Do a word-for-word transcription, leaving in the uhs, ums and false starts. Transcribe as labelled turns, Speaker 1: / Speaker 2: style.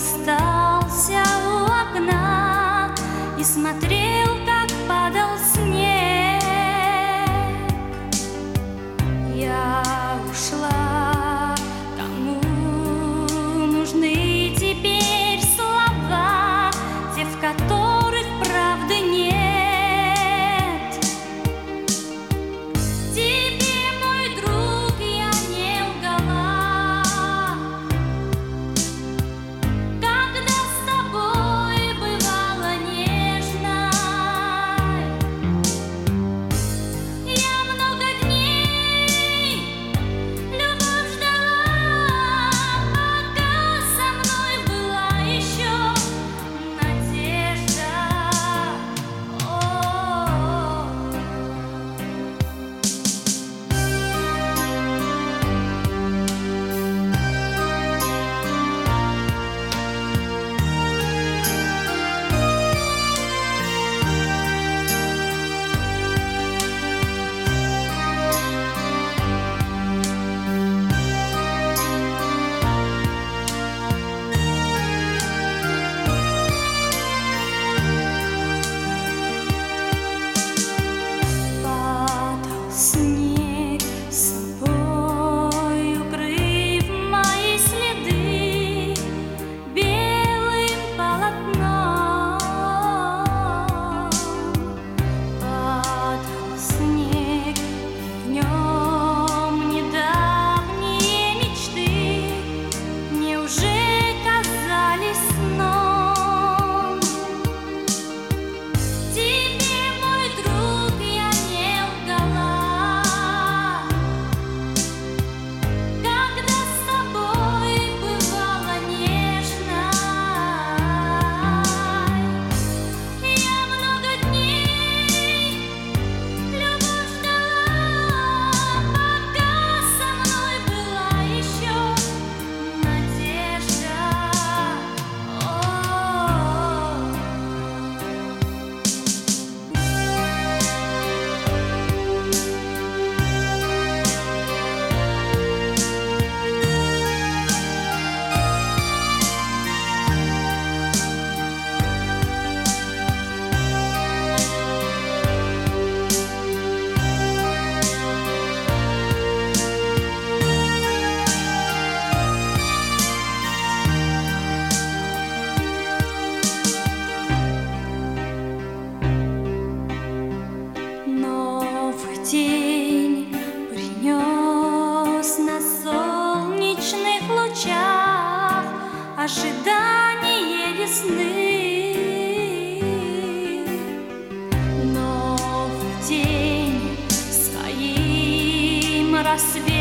Speaker 1: остался у окна и смотрел, как падал снег. Я ушла, кому нужны теперь слова, те, в которых правды нет. Тебе, мой друг, я не лгала, когда с тобой бывала нежной. Я много дней любовь ждала, пока со мной была еще надежда. О-о-о. Падал снег, собой укрыв мои следы белым полотном. Падал снег, и в нем недавние мечты мне уже казались сном. Тебе, мой друг, я не лгала, когда с тобой бывала нежной. Я много дней любовь ждала, пока со мной была еще надежда. О-о-о. Новый день принес на солнечных лучах ожидание весны. Новый день своим рассветом